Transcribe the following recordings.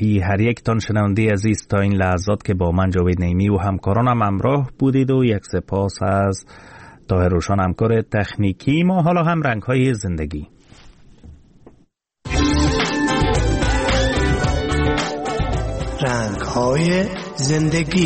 همراهی هر یک تان شنونده عزیز تا این لحظات که با من جاوید نعیمی و همکارانم همراه بودید و یک سپاس از طاهر روشن همکار تکنیکی ما. حالا هم رنگ‌های زندگی. رنگ‌های زندگی.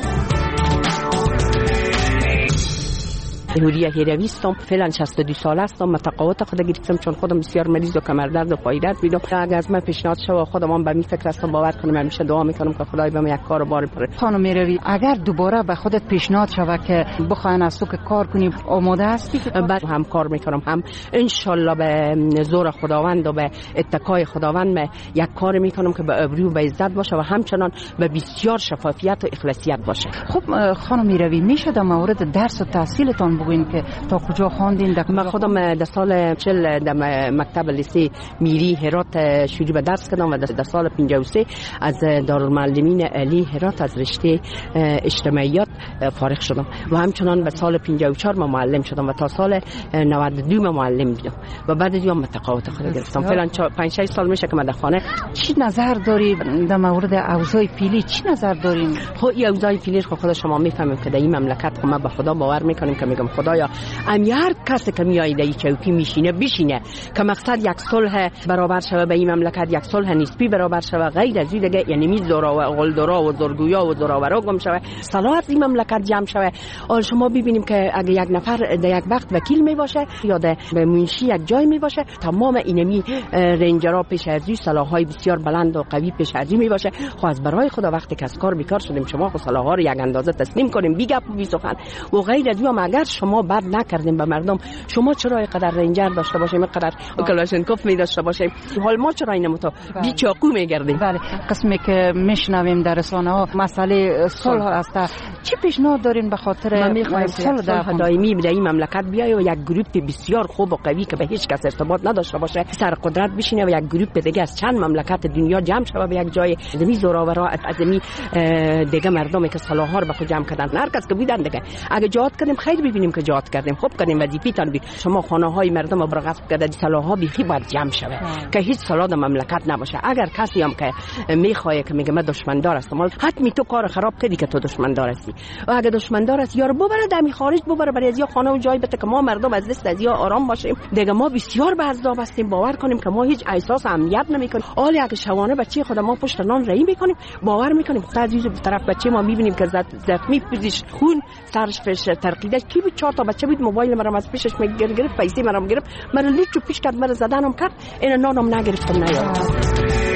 هوریا هیروی هستم، فعلا 62 ساله هستم. متقاعد خود گرفتم چون خودم بسیار مریض و کمردرد و پای درد بودم. اگه از من پیشنهاد شد خودم به می فکر هستم، باور کنم همیشه دعا میکنم که خدای بهم یک کار بار بره. خانم هیروی، اگر دوباره به خودت پیشنهاد شود که بخواین از تو که کار کنی، آماده هستی؟ بعد هم کار میکنم، هم ان شاء الله به زور خداوند و به اتکای خداوند یک کار میکنم که به ابرو و به عزت باشه و همچنان به بسیار شفافیت و اخلاصیت باشه. خب خانم هیروی، میشه در مورد درس و تحصیلتان بگوین که تا کجا خواندین؟ من خودم در سال 40 در مکتب لیسه میری هرات شروع به درس کردم و در سال 53 از دارالمعلمین علی هرات از رشته اجتماعیات فارغ شدم و همچنان به سال 54 من معلم شدم و تا سال 92 من معلم بودم و بعد دیگه متقاعد خود گرفتم. فعلا 5-6 سال میشه که من در خانه. چی نظر داری در مورد اوضاع فعلی؟ چی نظر دارین؟ خب این اوضاع فعلی خود شما میفهمید که در این مملکت ما به خدا باور میکنیم که میگم خدایا هر کسی که میایه در چوکی میشینه بشینه که مقصد یک صلح برابر شوه به این مملکت، یک صلح نسبی برابر شوه، غیر از این دیگه یعنی زورا و قلدرا و زورگویا و زوراورا گم شوه، صلاح این مملکت جمع شوه. حال شما ببینیم که اگه یک نفر در یک وقت وکیل می باشه یا در منشی یک جای می باشه، تمام اینمی رنجرها پیش از این صلاح‌های بسیار بلند و قوی پیش از این می باشه. خو از برای خدا وقتی که از کار بیکار شدیم شما خو صلاح‌ها رو یک اندازه تسلیم کنیم، بی گپ و بی سخن و غیر از این. اگر شما بد نکردیم به مردم، شما چرا اینقدر رنجر داشته باشیم، اینقدر کلاشنکوف می داشته باشیم، حال ما چرا اینو تو بی چاقو میگردیم؟ بله، قسمی که میشنویم در رسانه‌ها مسئله صلح است. چی پیشنهاد دارین به خاطر صلح دائمی در این مملکت بیاید و یک گروه بسیار خوب و قوی که به هیچ کس ارتباط نداشته باشه سر قدرت بشینه و یک گروه دیگه از چند مملکت دنیا جمع شوه به یک جای، زمین زوراورا ادمی دیگه مردمی که صلاح‌ها رو به خود جمع کردن، هر کس که بودن دیگه اگه جهاد کردیم خیر ببینیم که جهاد کردیم، خوب کردیم وظیفه‌تان بی. شما خانه‌های مردم رو برغصب کرده، صلاح‌ها بیخی باید جمع شوه که هیچ صلاح در مملکت نباشه. اگر کسی هم که میخواد که میگه من دشمندار هستم، حتمی تو کار خراب کردی که تو دشمندار هستی و اگه دشمندار هستی یارو ببره دمی خارج، ببره برای از یا خانه و جای بده که ما مردم از دست از یا آرام باشیم. دیگه ما بسیار به عذاب هستیم، باور کنیم که ما هیچ احساس امنیت نمیکنیم. حالی اگه شوانه بچه خود ما پشت نان رایی میکنیم، باور میکنیم خود عزیز به طرف بچه ما میبینیم که زخمی پزش خون سرش فش ترقیده کی بود، 4 تا بچه بود، موبایل مرا از پیشش میگرفت، پیسه مرا گرفت، مرا لیچو پیش کرد، مرا زدنم کرد، این نانم نگرفتم نیام.